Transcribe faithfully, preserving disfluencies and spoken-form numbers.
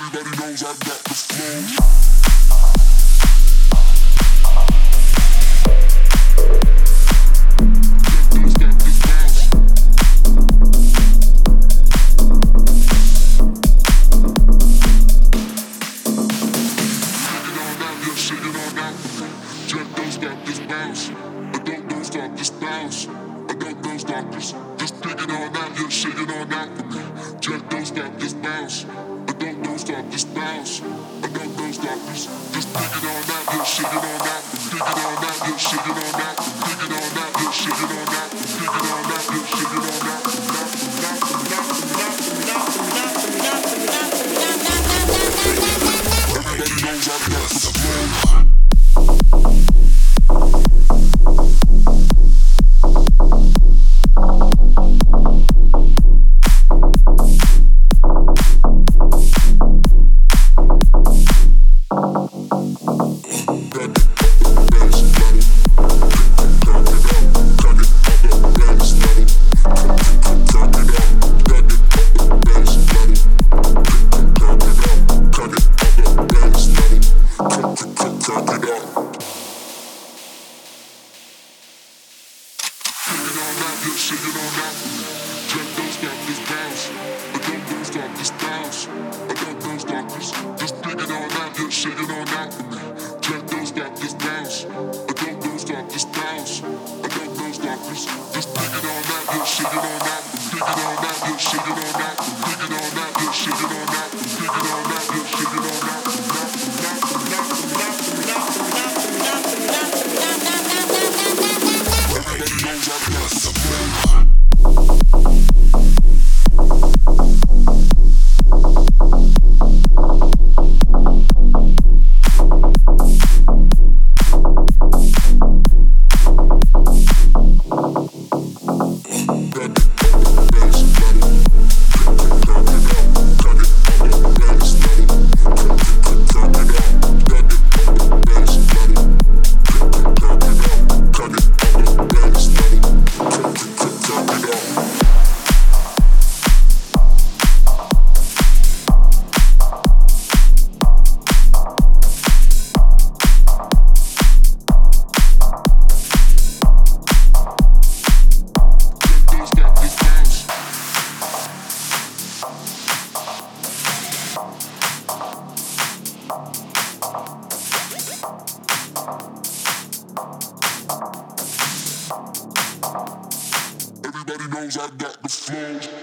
Everybody knows I got the flow. Just pick it on out, yeah, shake it on out for me. Just don't stop, just bounce. I don't don't stop, just bounce. I don't don't stop, just just pick it on out, yeah, shake it on out for me. Pick it on out, yeah, shake it on out. Pick it on out, yeah, shake it on out. Pick it on out, yeah, shake it on out. Everybody knows I got the flow. Shake it on out for me. Just don't stop, just bounce. I don't don't stop, just bounce. I don't don't stop, just just pick it on out, yeah, shake it on out for me. Just don't stop, just bounce. I don't don't stop, just bounce. I don't don't stop, just just pick it on out, yeah, shake it on out. Pick it on out, yeah, shake it on out. Pick it on out, yeah, shake it on out. Pick it on out, yeah, shake it on out. Everybody knows I got the flow. Everybody knows I got the flow.